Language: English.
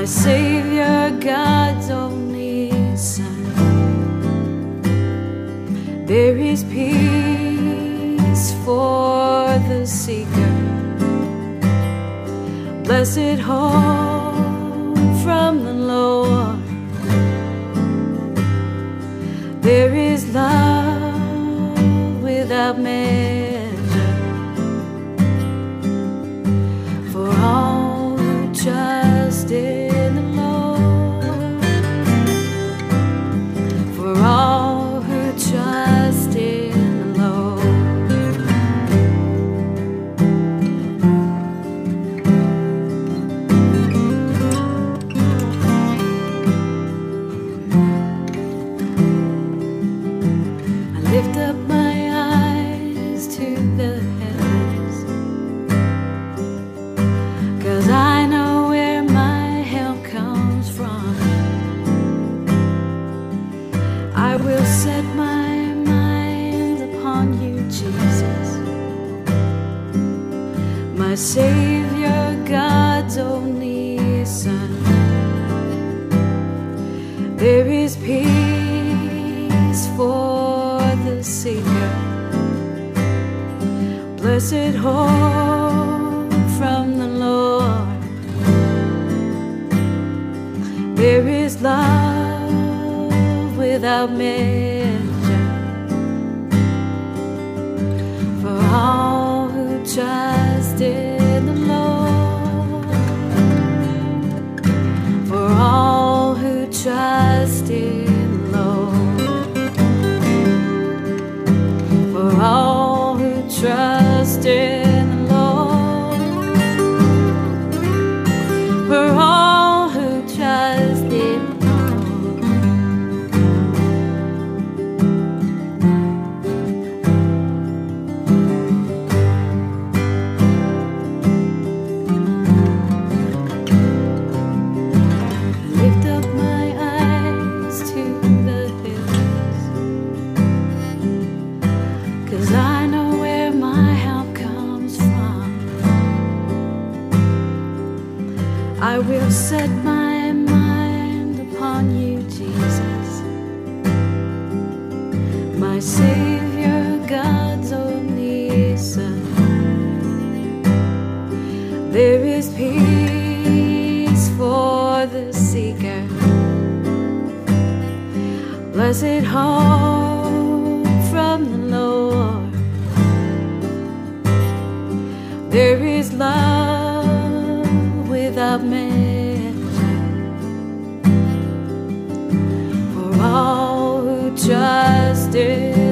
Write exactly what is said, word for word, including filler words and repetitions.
my Savior, God's only Son. There is peace for the seeker, blessed home from the Lord. There is love without measure for all who trust in the Lord, for all who trust in the Lord. I lift up my eyes to the heavens, 'cause I know where my help comes from. I will set my mind upon you, Jesus, my Savior, God's only Son. There is peace for the seeker, blessed hope from the Lord. There is love without measure for all who trust in the Lord, for all who trust in the Lord, for all who trust in the Lord, for all who trust in the Lord. Lift up my eyes to the hills, 'cause I know where my help comes from. I will set my mind upon you, Jesus, my Savior, God's only Son. There is peace for the seeker, blessed hope from the Lord. There is love without measure for all who trust in